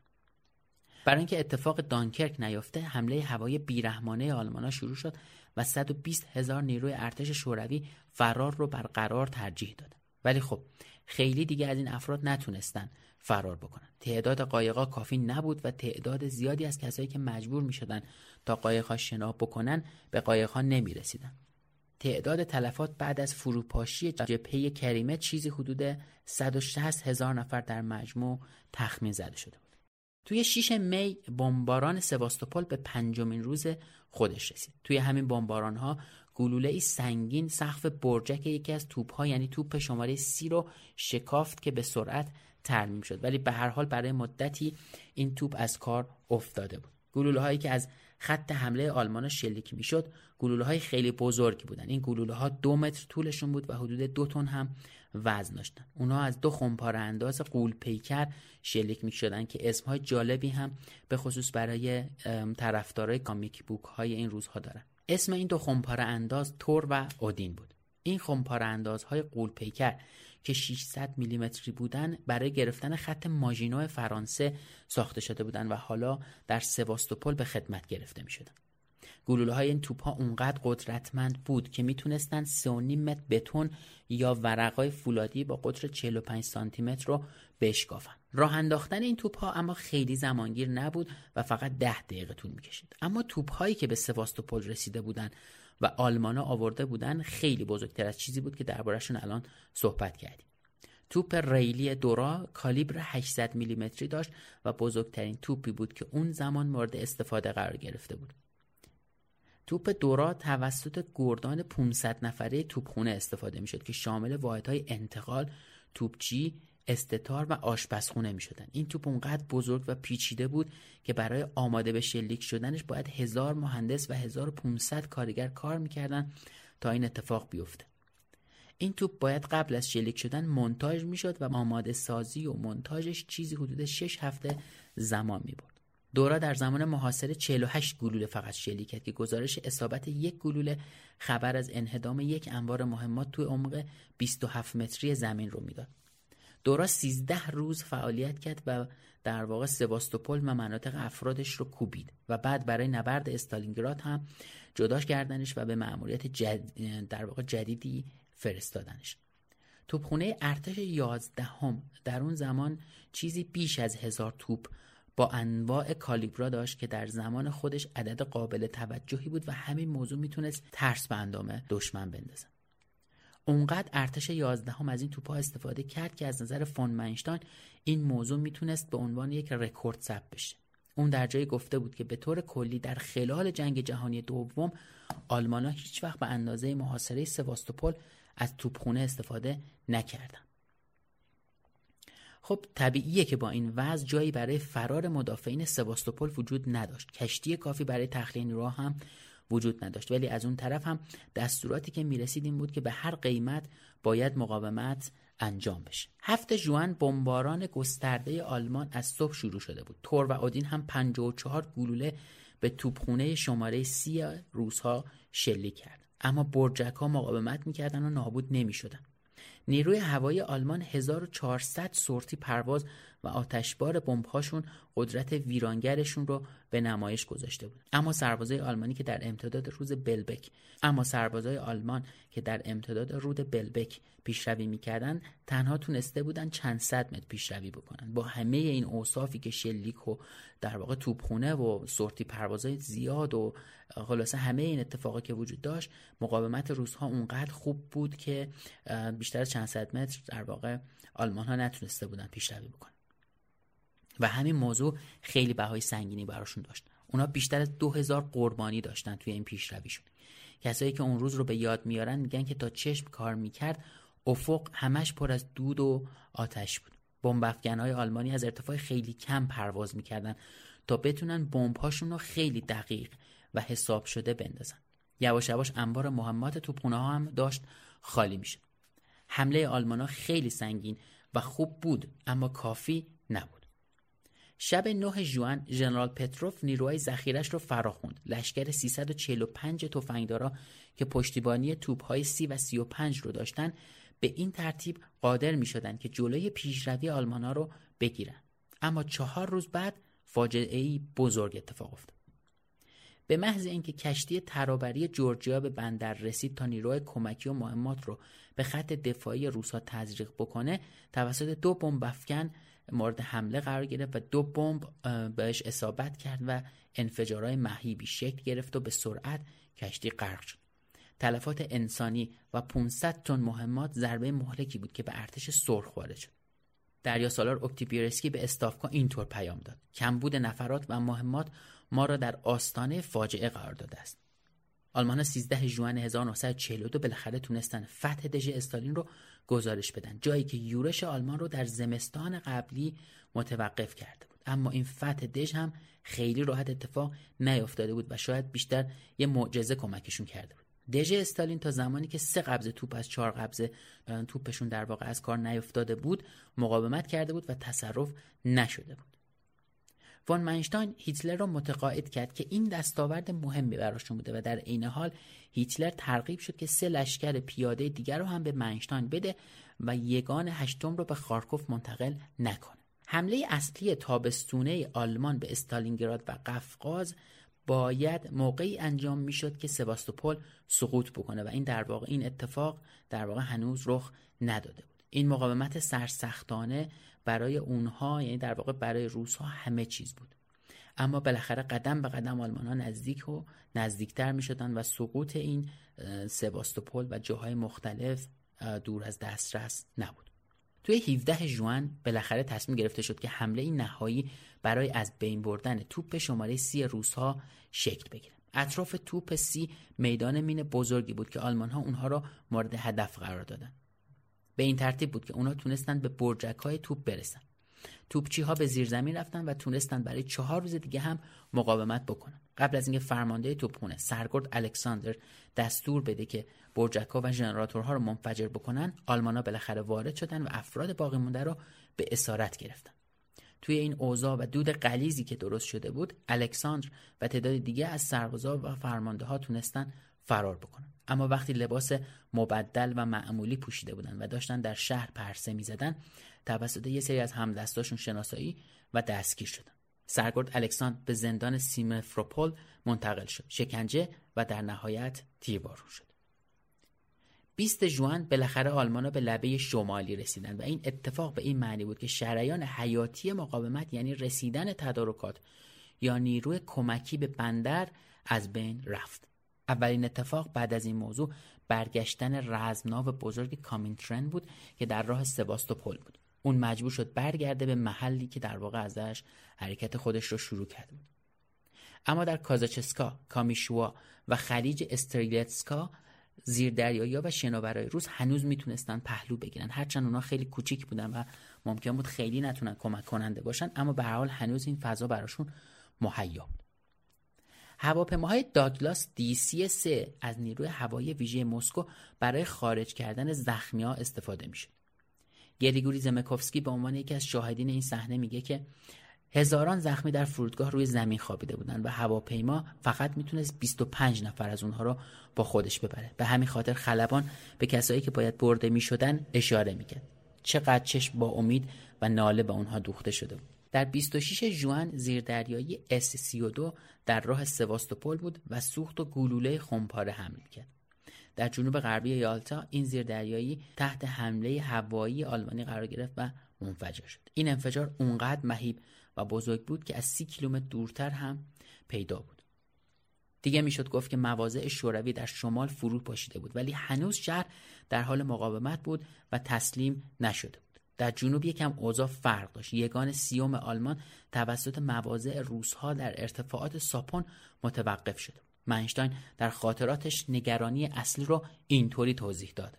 برای اینکه اتفاق دانکرک نیفته حمله هوایی بیرحمانه آلمانا شروع شد و صد و بیست هزار نیروی ارتش شوروی فرار رو برقرار ترجیح دادن. ولی خب خیلی دیگه از این افراد نتونستن فرار بکنن. تعداد قایق‌ها کافی نبود و تعداد زیادی از کسایی که مجبور می‌شدن تا قایق‌ها شنا بکنن به قایق‌ها نمی‌رسیدن. تعداد تلفات بعد از فروپاشی جبهه کریمه چیزی حدود صد و شصت هزار نفر در مجموع تخمین زده شده بود. توی شش می بمباران سواستوپول به پنجمین روز خودش رسید. توی همین بمباران‌ها گلوله‌ای سنگین سقف برجک یکی از توپ‌ها یعنی توپ شماره سی رو شکافت که به سرعت ترمیم شد، ولی به هر حال برای مدتی این توپ از کار افتاده بود. گلوله‌هایی که از خط حمله آلمانا شلیک می‌شد گلوله‌های خیلی بزرگی بودن. این گلوله‌ها دو متر طولشون بود و حدود دو تن هم وزن داشتن. اونها از دو خمپاره انداز غول پیکر شلیک می‌شدن که اسم‌های جالبی هم به خصوص برای طرفدارای کامیک بوک‌های این روزها دارن. اسم این دو خمپاره انداز تور و اودین بود. این خمپاره اندازهای غول پیکر که ششصد میلیمتری بودن برای گرفتن خط ماژینو فرانسه ساخته شده بودند و حالا در سواستوپول به خدمت گرفته می‌شدند. گلوله‌های این توپ‌ها اونقدر قدرتمند بود که میتونستن سه و نیم متر بتون یا ورقای فولادی با قطر چهل و پنج سانتی متر رو بشکافن. راه انداختن این توپ‌ها اما خیلی زمانگیر نبود و فقط ده دقیقه طول می‌کشید. اما توپ‌هایی که به سواستوپول رسیده بودند و آلمانا آورده بودن خیلی بزرگتر از چیزی بود که درباره‌شون الان صحبت کردیم. توپ ریلی دورا کالیبر هشتصد میلیمتری داشت و بزرگترین توپی بود که اون زمان مورد استفاده قرار گرفته بود. توپ دورا توسط گردان پانصد نفره توپخونه استفاده می‌شد که شامل واحدهای انتقال، توپچی، استتار و آشپزخونه می‌شدن. این توپ اونقدر بزرگ و پیچیده بود که برای آماده به شلیک شدنش باید هزار مهندس و هزار و پانصد کارگر کار می‌کردن تا این اتفاق بیفته. این توپ باید قبل از شلیک شدن مونتاژ می‌شد و آماده سازی و مونتاژش چیزی حدود شش هفته زمان می‌برد. دورا در زمان محاصره چهل و هشت گلوله فقط شلیک کرد که گزارش اصابت یک گلوله خبر از انهدام یک انبار مهمات توی عمق بیست و هفت متری زمین رو میداد. دورا سیزده روز فعالیت کرد و در واقع سواستوپول و مناطق افرادش رو کوبید و بعد برای نبرد استالینگراد هم جداش کردنش و به مأموریت جد... در واقع جدیدی فرستادنش. توپخونه ارتش یازدهم در اون زمان چیزی بیش از هزار توپ با انواع کالیبرا داشت که در زمان خودش عدد قابل توجهی بود و همین موضوع میتونست ترس به اندام دشمن بندازه. اونقدر ارتش یازدهم از این توپ‌ها استفاده کرد که از نظر فون منشتاین این موضوع میتونست به عنوان یک رکورد ثبت بشه. اون در جایی گفته بود که به طور کلی در خلال جنگ جهانی دوم آلمان‌ها هیچ وقت به اندازه محاصره سواستوپول از توپخونه استفاده نکردن. خب طبیعیه که با این وضع جایی برای فرار مدافعین سواستوپول وجود نداشت. کشتی کافی برای تخلیه نیروها هم وجود نداشت، ولی از اون طرف هم دستوراتی که میرسید این بود که به هر قیمت باید مقاومت انجام بشه. هفت ژوئن بمباران گسترده آلمان از صبح شروع شده بود. تور و اودین هم پنجاه و چهار گلوله به توپخونه شماره سی روس‌ها شلیک کرد، اما برجک‌ها مقاومت می‌کردن و نابود نمی‌شدن. نیروی هوایی آلمان هزار و چهارصد سورتی پرواز و آتشبار بمب‌هاشون قدرت ویرانگرشون رو به نمایش گذاشته بود. اما سربازای آلمانی که در امتداد رود بلبک اما سربازای آلمان که در امتداد رود بلبک پیشروی می‌کردند، تنها تونسته بودن چند صد متر پیشروی بکنن. با همه این اوصافی که شلیک و در واقع توپخونه و سورتی پروازای زیاد و خلاصه همه این اتفاقا که وجود داشت، مقاومت روس‌ها اونقدر خوب بود که بیشتر از چند صد متر در واقع آلمان‌ها نتونسته بودن پیشروی بکنن. و همین موضوع خیلی بهای سنگینی براشون داشت. اونا بیشتر از دو هزار قربانی داشتن توی این پیشرویشون. کسایی که اون روز رو به یاد میارن میگن که تا چشم کار میکرد افق همش پر از دود و آتش بود. بمب افکن‌های آلمانی از ارتفاع خیلی کم پرواز میکردن تا بتونن بمب‌هاشون رو خیلی دقیق و حساب شده بندازن. یواش یواش انبار مهمات توپخونه‌ها هم داشت خالی میشد. حمله آلمان‌ها خیلی سنگین و خوب بود، اما کافی نبود. شب نه ژوئن ژنرال پتروف نیروهای ذخیره‌اش رو فراخوند. لشکر سیصد و چهل و پنج تفنگدارا که پشتیبانی توپ‌های سی و سی و پنج رو داشتن به این ترتیب قادر می‌شدند که جلوی پیشروی آلمان‌ها رو بگیرن. اما چهار روز بعد فاجعه‌ای بزرگ اتفاق افتاد. به محض اینکه کشتی ترابری جورجیا به بندر رسید تا نیروهای کمکی و مهمات رو به خط دفاعی روس‌ها تزریق بکنه، توسط دو بمب افکن مورد حمله قرار گرفت و دو بمب بهش اصابت کرد و انفجارهای مهیبی شکل گرفت و به سرعت کشتی غرق شد. تلفات انسانی و پانصد تن مهمات ضربه مهلکی بود که به ارتش سرخ وارد شد. دریاسالار اکتیپیرسکی به استافکا اینطور پیام داد: کمبود نفرات و مهمات ما را در آستانه فاجعه قرار داده است. آلمان‌ها سیزده ژوئن هزار و نهصد و چهل و دو بالاخره تونستن فتح دژ استالین رو گزارش بدن، جایی که یورش آلمان رو در زمستان قبلی متوقف کرده بود. اما این فتح دژ هم خیلی راحت اتفاق نیفتاده بود و شاید بیشتر یه معجزه کمکشون کرده بود. دژ استالین تا زمانی که سه قبضه توپ از چهار قبضه توپشون در واقع از کار نیفتاده بود مقاومت کرده بود و تصرف نشده بود. وان منشتاین هیتلر را متقاعد کرد که این دستاورد مهمی براشون بوده و در عین حال هیتلر ترغیب شد که سه لشکر پیاده دیگر رو هم به منشتاین بده و یگان هشتم رو به خارکوف منتقل نکنه. حمله اصلی تابستونه آلمان به استالینگراد و قفقاز باید موقعی انجام میشد که سواستوپول سقوط بکنه و این در واقع این اتفاق در واقع هنوز رخ نداده بود. این مقاومت سرسختانه برای اونها، یعنی در واقع برای روس‌ها، همه چیز بود. اما بالاخره قدم به قدم آلمان‌ها نزدیک و نزدیکتر می‌شدن و سقوط این سواستوپول و جاهای مختلف دور از دسترس نبود. توی هفده ژوئن بالاخره تصمیم گرفته شد که حمله نهایی برای از بین بردن توپ شماره سی روس‌ها شکل بگیره. اطراف توپ سی میدان مین بزرگی بود که آلمان‌ها اونها را مورد هدف قرار دادن. به این ترتیب بود که اونا تونستن به برجک‌های توپ برسن. توپچی‌ها به زیر زمین رفتن و تونستن برای چهار روز دیگه هم مقاومت بکنن. قبل از اینکه فرمانده توپخونه سرگرد الکساندر دستور بده که برجک‌ها و ژنراتورها رو منفجر بکنن، آلمان‌ها بالاخره وارد شدن و افراد باقی مونده رو به اسارت گرفتن. توی این اوضاع و دود غلیظی که درست شده بود، الکساندر و تعداد دیگه از سربازا و فرمانده‌ها تونستن فرار بکنن. اما وقتی لباس مبدل و معمولی پوشیده بودن و داشتن در شهر پرسه می‌زدن، توسط یه سری از همدستاشون شناسایی و دستگیر شدن. سرگرد الکساندر به زندان سیمفروپول منتقل شد، شکنجه و در نهایت تیربارون شد. بیست ژوئن بالاخره آلمان‌ها به لبه شمالی رسیدند و این اتفاق به این معنی بود که شریان حیاتی مقاومت، یعنی رسیدن تدارکات یا نیروی کمکی به بندر، از بین رفت. اولین اتفاق بعد از این موضوع برگشتن رزمناو بزرگ کامینترن بود که در راه سواستوپول بود. اون مجبور شد برگرده به محلی که در واقع ازش حرکت خودش رو شروع کرده بود. اما در کازاچسکا، کامیشوا و خلیج استریلتسکا زیردریایی‌ها و شناورای روس هنوز میتونستن پهلو بگیرن، هرچند اونا خیلی کوچیک بودن و ممکن بود خیلی نتونن کمک کننده باشن، اما به هر حال هنوز این فضا براشون مهیا بود. هواپیماهای داگلاس دی سی سه از نیروی هوایی ویژه مسکو برای خارج کردن زخمی‌ها استفاده میشد. گریگوری زمکوفسکی به عنوان یکی از شاهدین این صحنه میگه که هزاران زخمی در فرودگاه روی زمین خوابیده بودند و هواپیما فقط میتونست بیست و پنج نفر از اونها رو با خودش ببره. به همین خاطر خلبان به کسایی که باید برده میشدن اشاره میکرد. چقدر چشم با امید و ناله به اونها دوخته شده بود. در بیست و شش ژوئن زیردریایی اس سی و دو در راه سواستوپول بود و سوخت و گلوله خمپاره حمل کرد. در جنوب غربی یالتا این زیردریایی تحت حمله هوایی آلمانی قرار گرفت و منفجر شد. این انفجار اونقدر مهیب و بزرگ بود که از سی کیلومتر دورتر هم پیدا بود. دیگه میشد گفت که مواضع شوروی در شمال فرو پاشیده بود، ولی هنوز شهر در حال مقاومت بود و تسلیم نشده بود. در جنوب یکم اوضاع فرق داشت. یگان سیوم آلمان توسط مواضع روس‌ها در ارتفاعات ساپون متوقف شد. منشتاین در خاطراتش نگرانی اصلی رو اینطوری توضیح داد: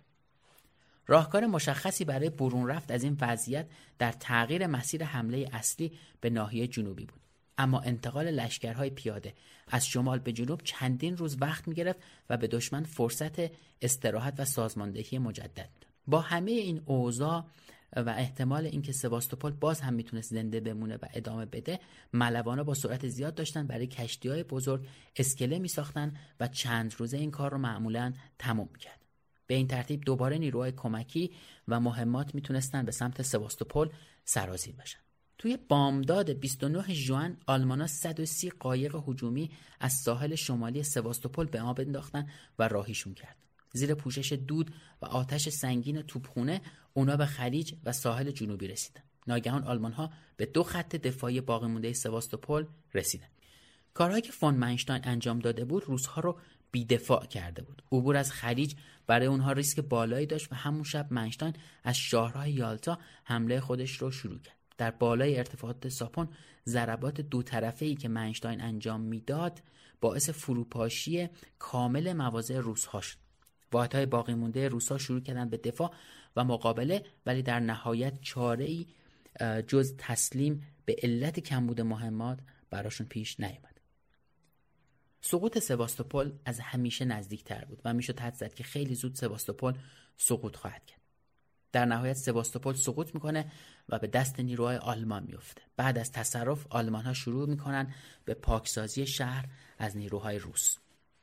راهکار مشخصی برای برون رفت از این وضعیت در تغییر مسیر حمله اصلی به ناحیه جنوبی بود، اما انتقال لشکرهای پیاده از شمال به جنوب چندین روز وقت می‌گرفت و به دشمن فرصت استراحت و سازماندهی مجدد می‌داد. با همه این اوضاع و احتمال اینکه سواستوپول باز هم میتونست زنده بمونه و ادامه بده، ملوانا با سرعت زیاد داشتن برای کشتی‌های بزرگ اسکله می‌ساختن و چند روزه این کار رو معمولاً تموم می‌کرد. به این ترتیب دوباره نیروهای کمکی و مهمات میتونستن به سمت سواستوپول سرازیر بشن. توی بامداد بیست و نه ژوئن آلمانا صد و سی قایق هجومی از ساحل شمالی سواستوپول به آب انداختن و راهیشون کرد. زیر پوشش دود و آتش سنگین توپخونه اونا به خلیج و ساحل جنوبی رسیدن. ناگهان آلمان‌ها به دو خط دفاعی باقی مونده سواستوپول رسیدن. کارهایی که فون منشتاین انجام داده بود روس‌ها رو بی‌دفاع کرده بود. عبور از خلیج برای اونها ریسک بالایی داشت و همون شب منشتاین از شاهراه یالتا حمله خودش رو شروع کرد. در بالای ارتفاعات ساپون ضربات دو طرفه‌ای که منشتاین انجام میداد باعث فروپاشی کامل مواضع روس‌ها شد. واحدهای باقی مونده روس‌ها شروع کردن به دفاع و مقابله، ولی در نهایت چاره‌ای جز تسلیم به علت کمبود مهمات براشون پیش نیامد. سقوط سواستوپول از همیشه نزدیکتر بود و میشد حدس زد که خیلی زود سواستوپول سقوط خواهد کرد. در نهایت سواستوپول سقوط میکنه و به دست نیروهای آلمان میفته. بعد از تصرف آلمان‌ها شروع میکنن به پاکسازی شهر از نیروهای روس.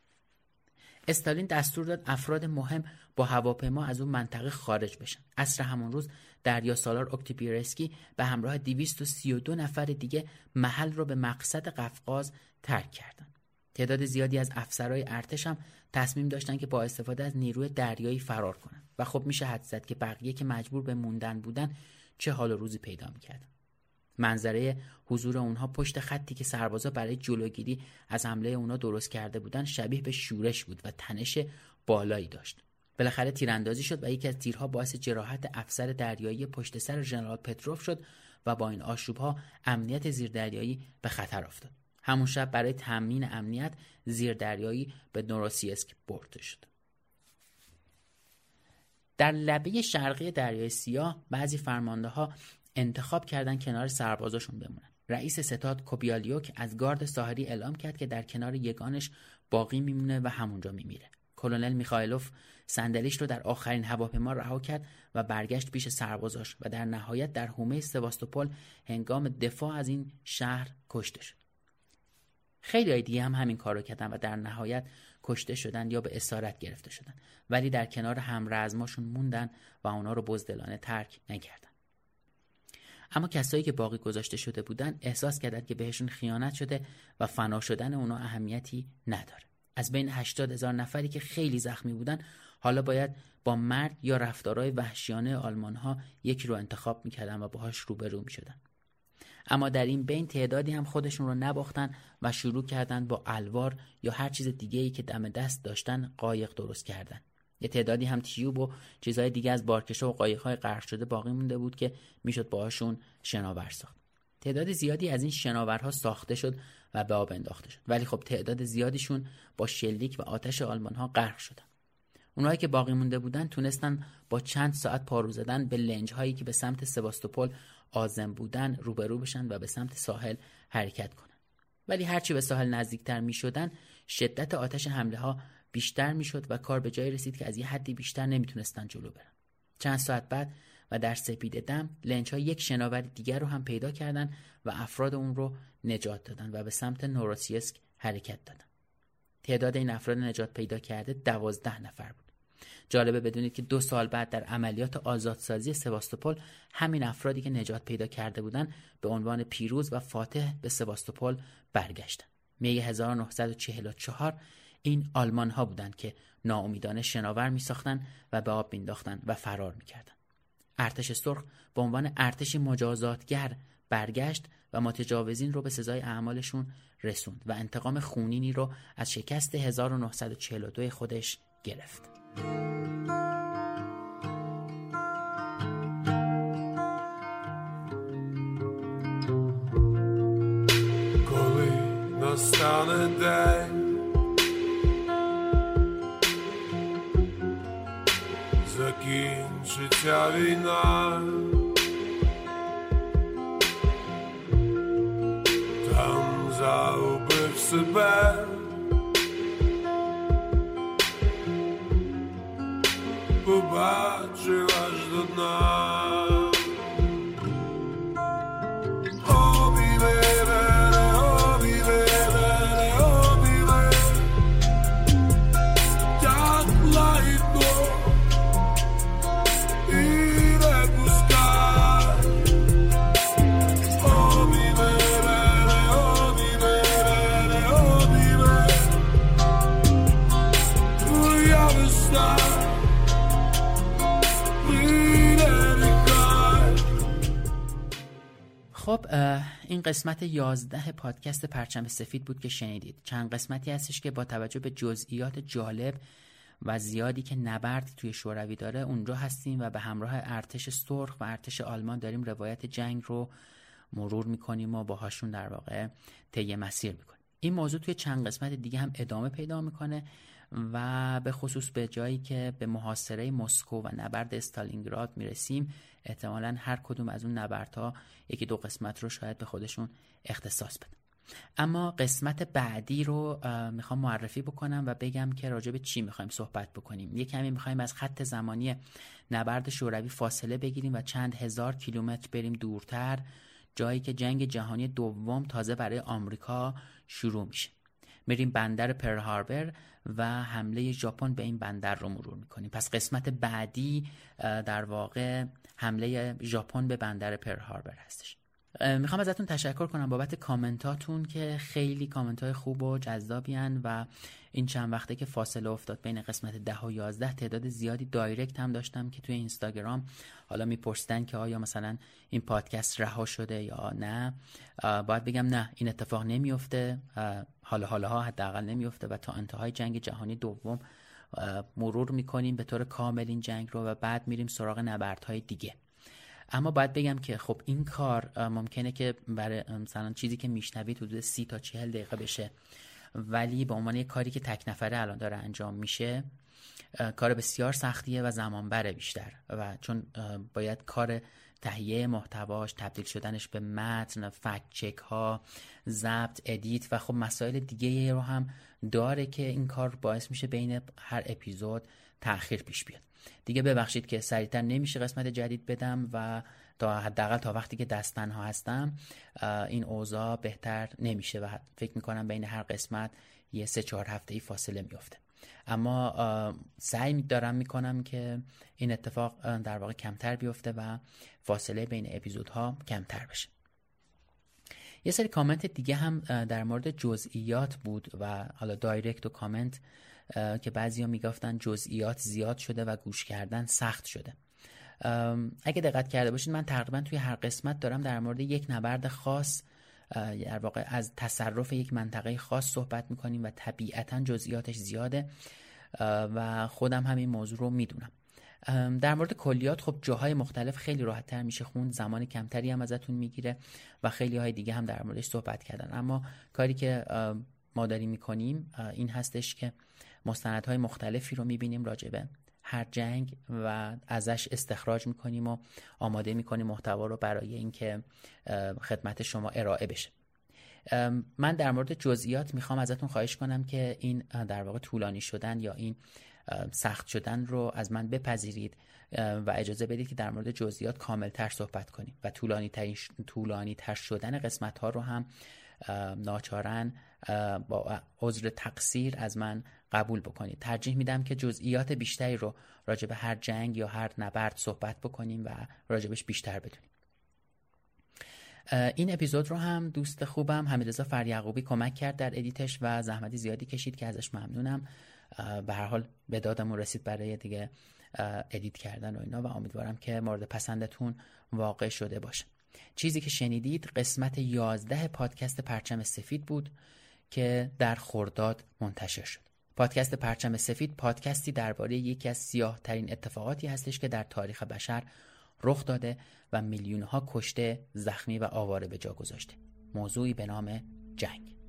استالین دستور داد افراد مهم با هواپیما از اون منطقه خارج بشن. عصر همون روز دریا سالار اکتیپیرسکی به همراه دویست و سی و دو نفر دیگه محل رو به مقصد قفقاز ترک کردن. تعداد زیادی از افسرهای ارتش هم تصمیم داشتن که با استفاده از نیروی دریایی فرار کنن و خب میشه حدس زد که بقیه که مجبور به موندن بودن چه حال و روزی پیدا میکردن. منظره حضور اونها پشت خطی که سربازا برای جلوگیری از حمله اونها درست کرده بودن شبیه به شورش بود و تنش بالایی داشت. بالاخره تیراندازی شد و یکی از تیرها باعث جراحت افسر دریایی پشت سر ژنرال پتروف شد و با این آشوب‌ها امنیت زیردریایی به خطر افتاد. همون شب برای تامین امنیت زیردریایی به نوروسیسک برده شد. در لبه شرقی دریای سیاه بعضی فرمانده‌ها انتخاب کردن کنار سربازاشون بمونن. رئیس ستاد کوبیالیوک از گارد ساحلی اعلام کرد که در کنار یگانش باقی میمونه و همونجا میمیره. کلونل میخائیلوف صندلیش رو در آخرین هواپیما رها کرد و برگشت پیش سربازاش و در نهایت در حومه سواستوپول هنگام دفاع از این شهر کشته شد. خیلی دیگه هم همین کار رو کردن و در نهایت کشته شدن یا به اسارت گرفته شدن، ولی در کنار همرزماشون موندن و اونا رو بزدلانه ترک نکردن. اما کسایی که باقی گذاشته شده بودن احساس کردند که بهشون خیانت شده و فنا شدن اونا اهمیتی نداره. از بین هشتاد هزار نفری که خیلی زخمی بودن حالا باید با مرگ یا رفتارهای وحشیانه آلمان‌ها یکی رو انتخاب می‌کردن و باهاش روبرو می‌شدن. اما در این بین تعدادی هم خودشون رو نباختن و شروع کردن با الوار یا هر چیز دیگه‌ای که دم دست داشتن قایق درست کردن. یه تعدادی هم تیوب و چیزهای دیگه از بارکش‌ها و قایق‌های غرق شده باقی مونده بود که میشد باهاشون شناور ساخت. تعداد زیادی از این شناورها ساخته شد و به آب انداخته شد، ولی خب تعداد زیادیشون با شلیک و آتش آلمان‌ها غرق شدن. اونایی که باقی مونده بودن تونستن با چند ساعت پارو زدن به لنج هایی که به سمت سواستوپول عازم بودن روبرو بشن و به سمت ساحل حرکت کنن. ولی هرچی به ساحل نزدیکتر می شدن شدت آتش حمله ها بیشتر می شد و کار به جایی رسید که از یه حدی بیشتر نمیتونستن جلو برن. چند ساعت بعد و در سپیده دم لنج ها یک شناور دیگر رو هم پیدا کردن و افراد اون رو نجات دادن و به سمت نوروسیسک حرکت دادن. تعداد این افراد نجات پیدا کرده دوازده نفر بود. جالبه بدونید که دو سال بعد در عملیات آزادسازی سواستوپول همین افرادی که نجات پیدا کرده بودن به عنوان پیروز و فاتح به سواستوپول برگشتن. می هزار و نهصد و چهل و چهار این آلمان ها بودن که ناامیدانه شناور می ساختن و به آب مینداختن و فرار می کردن. ارتش سرخ به عنوان ارتشی مجازاتگر برگشت و متجاوزین رو به سزای اعمالشون رسوند و انتقام خونینی رو از شکست هزار و نهصد و چهل و دو خودش گرفت. Коли настане день, закінчиться війна, там загубив себе, побачив аж до дна. خب این قسمت یازده پادکست پرچم سفید بود که شنیدید. چند قسمتی هستش که با توجه به جزئیات جالب و زیادی که نبرد توی شوروی داره اونجا هستیم و به همراه ارتش سرخ و ارتش آلمان داریم روایت جنگ رو مرور میکنیم و باهاشون در واقع طی مسیر میکنیم. این موضوع توی چند قسمت دیگه هم ادامه پیدا میکنه و به خصوص به جایی که به محاصره مسکو و نبرد استالینگراد میرسیم احتمالاً هر کدوم از اون نبردها یکی دو قسمت رو شاید به خودشون اختصاص بدن. اما قسمت بعدی رو میخوام معرفی بکنم و بگم که راجع به چی میخوایم صحبت بکنیم. یک کمی میخوایم از خط زمانی نبرد شوروی فاصله بگیریم و چند هزار کیلومتر بریم دورتر، جایی که جنگ جهانی دوم تازه برای آمریکا شروع میشه. میریم بندر پرل هاربر و حمله ژاپن به این بندر رو مرور میکنیم. پس قسمت بعدی در واقع حمله ژاپن به بندر پرل هاربر هستش. میخوام ازتون تشکر کنم بابت کامنتاتون که خیلی کامنتای خوب و جذابی هن و این چند وقته که فاصله افتاد بین قسمت ده و یازده تعداد زیادی دایرکت هم داشتم که توی اینستاگرام حالا میپرسیدن که آیا مثلا این پادکست رها شده یا نه. باید بگم نه، این اتفاق نمیفته، حالا حالا ها حداقل نمیفته و تا انتهای جنگ جهانی دوم مرور میکنیم به طور کامل این جنگ رو و بعد میریم سراغ نبردهای دیگه. اما باید بگم که خب این کار ممکنه که برای مثلا چیزی که میشنوید حدود سی تا چهل دقیقه بشه، ولی به عنوان یک کاری که تک نفره الان داره انجام میشه کار بسیار سختیه و زمان بره بیشتر و چون باید کار تهیه محتواش، تبدیل شدنش به متن، فکت چک ها، ضبط، ادیت و خب مسائل دیگه رو هم داره که این کار باعث میشه بین هر اپیزود تأخیر پیش بیاد. دیگه ببخشید که سریعتر نمیشه قسمت جدید بدم و تا حداقل تا وقتی که دست تنها هستم این اوضاع بهتر نمیشه و فکر میکنم بین هر قسمت یه سه چهار هفته ای فاصله میفته. اما سعی دارم میکنم که این اتفاق در واقع کمتر بیفته و فاصله بین اپیزودها کمتر بشه. یه سری کامنت دیگه هم در مورد جزئیات بود و حالا دایرکت و کامنت که بعضیا میگفتن جزئیات زیاد شده و گوش کردن سخت شده. اگه دقت کرده باشید من تقریبا توی هر قسمت دارم در مورد یک نبرد خاص در واقع از تصرف یک منطقه خاص صحبت میکنیم و طبیعتا جزئیاتش زیاده و خودم همین موضوع رو میدونم. در مورد کلیات خب جاهای مختلف خیلی راحت تر میشه خوند، زمان کمتری هم ازتون میگیره و خیلی های دیگه هم در موردش صحبت کردن. اما کاری که ما داریم میکنیم این هستش که مستندهای مختلفی رو میبینیم راجبه هر جنگ و ازش استخراج میکنیم و آماده میکنیم محتوا رو برای اینکه خدمت شما ارائه بشه. من در مورد جزئیات میخوام ازتون خواهش کنم که این در واقع طولانی شدن یا این سخت شدن رو از من بپذیرید و اجازه بدید که در مورد جزئیات کاملتر صحبت کنیم و طولانی تر طولانی تر شدن قسمت ها رو هم ناچارن با عذر تقصیر از من قبول بکنید. ترجیح میدم که جزئیات بیشتری رو راجع به هر جنگ یا هر نبرد صحبت بکنیم و راجبش بیشتر بدونیم. این اپیزود رو هم دوست خوبم حمیدرضا فریعقوبی کمک کرد در ادیتش و زحمت زیادی کشید که ازش ممنونم. به هر حال به دادمون رسید برای دیگه ادیت کردن و اینا و امیدوارم که مورد پسندتون واقع شده باشه. چیزی که شنیدید قسمت یازده پادکست پرچم سفید بود که در خرداد منتشر شد. پادکست پرچم سفید پادکستی درباره یکی از سیاه ترین اتفاقاتی هستش که در تاریخ بشر رخ داده و میلیون‌ها کشته، زخمی و آواره به جا گذاشته. موضوعی به نام جنگ.